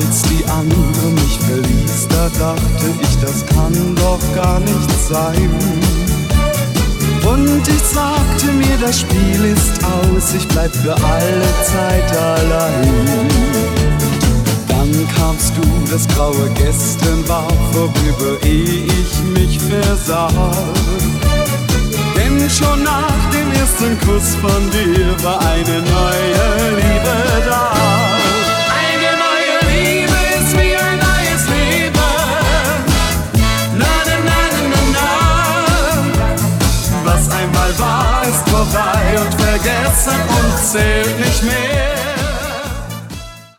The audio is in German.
Als die andere mich verließ, da dachte ich, das kann doch gar nicht sein. Und ich sagte mir, das Spiel ist aus, ich bleib für alle Zeit allein. Dann kamst du, das graue Gestern war vorüber, ehe ich mich versah. Denn schon nach dem ersten Kuss von dir war eine neue Liebe da. Eine neue Liebe ist wie ein neues Leben. Na, na, na, na, na, na. Was einmal war, ist vorbei und vergessen und zählt nicht mehr.